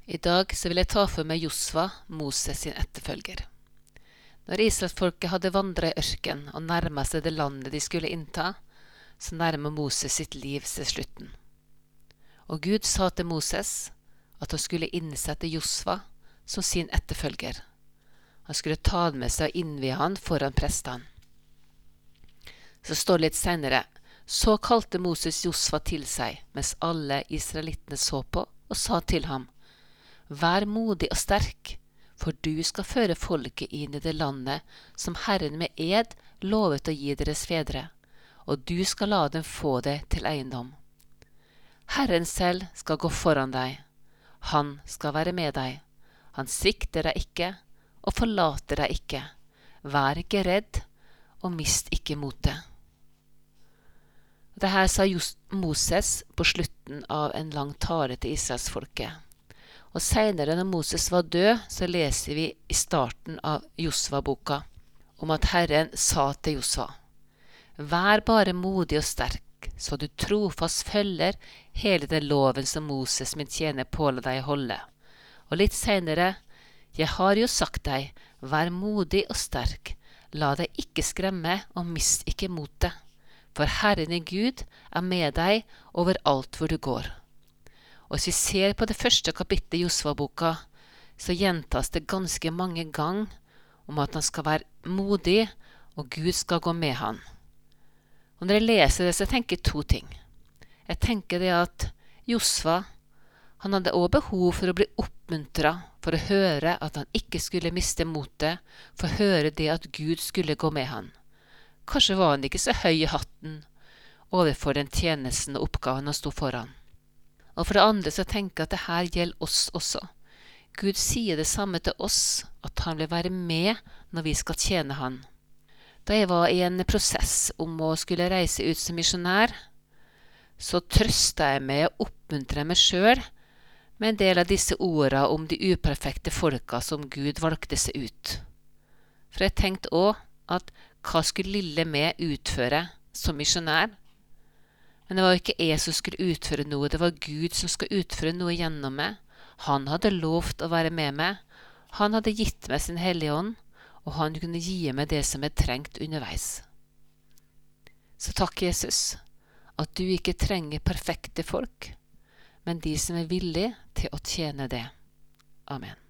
I dag så vil jeg ta for meg Josva, Moses sin etterfølger. Når Israelsfolket hadde vandret i ørken og nærmet seg det landet de skulle innta, så nærmet Moses sitt liv seg slutten. Og Gud sa til Moses at han skulle innsette Josva som sin etterfølger. Han skulle ta med seg og innvie han foran prestene. Så står det litt senere, så kalte Moses Josva til seg, mens alle israelittene så på, og sa til ham, «Vær modig og sterk, for du skal føre folket inn i det landet som Herren med ed lovet å gi deres fedre, og du skal la dem få det til eiendom. Herren selv skal gå foran deg, han skal være med deg, han svikter deg ikke og forlater deg ikke, vær ikke redd og mist ikke motet.» Dette sa Moses på slutten av en lang tale til Israelsfolket. Og senere når Moses var død, så leser vi i starten av Josva-boka om at Herren sa til Josva, «Vær bare modig og sterk, så du trofast følger hele den loven som Moses min tjener påla deg å holde. Og litt senere, jeg har jo sagt deg, vær modig og sterk, la deg ikke skremme og mist ikke motet, for Herren i Gud er med deg overalt hvor du går.» Og hvis vi ser på det første kapitlet i Josva-boka, så gjentas det ganske mange ganger om at han skal være modig, og Gud skal gå med han. Og når jeg leser det, så tenker jeg to ting. Jeg tenker det at Josva, han hadde også behov for å bli oppmuntret, for å høre at han ikke skulle miste motet, for å høre det at Gud skulle gå med han. Kanskje var han ikke så høy i hatten overfor den tjenesten og oppgaven han stod foran. Og for det andre så tenker jeg at det her gjelder oss også. Gud sier det samme til oss, at han vil være med når vi skal tjene han. Da jeg var i en prosess om å skulle reise ut som misjonær, så trøstet jeg meg og oppmuntret meg selv med en del av disse ordene om de uperfekte folka som Gud valgte seg ut. For jeg tenkte også at hva skulle lille meg utføre som misjonær? Men det var ikke jeg som skulle utføre noe, det var Gud som skulle utføre noe gjennom meg. Han hadde lovt å være med meg, han hadde gitt meg sin hellige ånd, og han kunne gi meg det som jeg trengt underveis. Så takk Jesus, at du ikke trenger perfekte folk, men de som er villige til å tjene det. Amen.